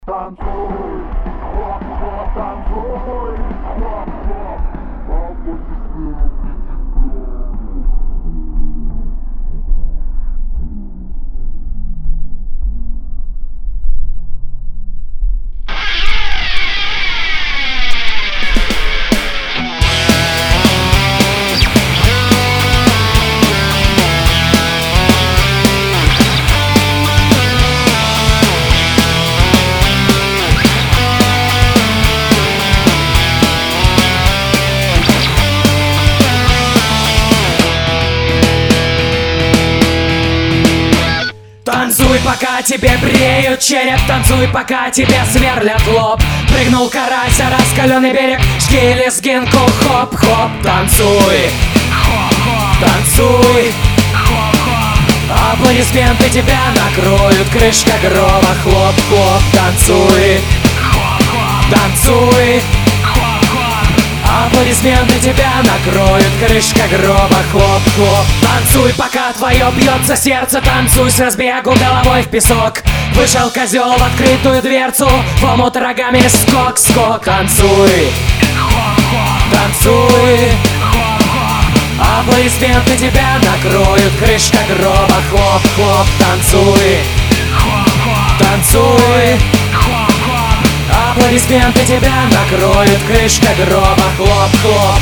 Танцуй, хоп-хоп, танцуй, хоп-хоп, аплодисменты тебе. Танцуй, пока тебе бреют череп, танцуй, пока тебе сверлят лоб. Прыгнул карась, а раскаленный берег, жги лезгинку, хоп-хоп. Танцуй, танцуй, аплодисменты тебя накроют, крышка гроба, хлоп-хлоп. Танцуй, танцуй, аплодисменты тебя накроют, крышка гроба, хлоп-хлоп. Танцуй, пока твое бьется сердце, танцуй с разбегу головой в песок. Вышел козел в открытую дверцу, в омут рогами скок-скок. Танцуй, танцуй, аплодисменты тебя накроют, крышка гроба, хлоп-хлоп. Танцуй, танцуй, аплодисменты тебя накроют, крышка гроба, хлоп-хлоп.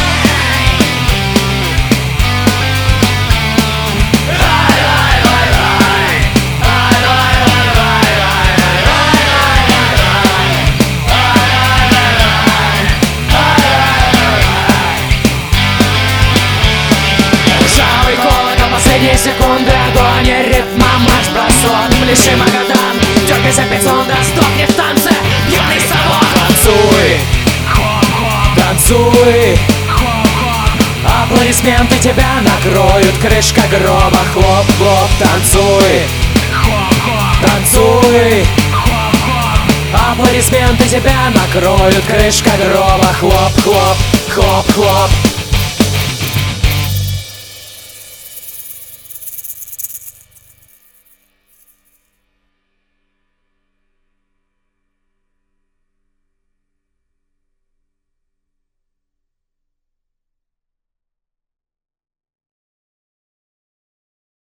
Ржавый колокол, последние секунды огонь, ритма, марш-бросок. Пляши, Магадан, дергайся, пиццон, да сдохни в танце, пьяный совок. Танцуй, танцуй, аплодисменты тебя накроют, крышка гроба, хлоп-хлоп. Танцуй, танцуй, аплодисменты тебя накроют, крышка гроба, хлоп-хлоп, хлоп-хлоп.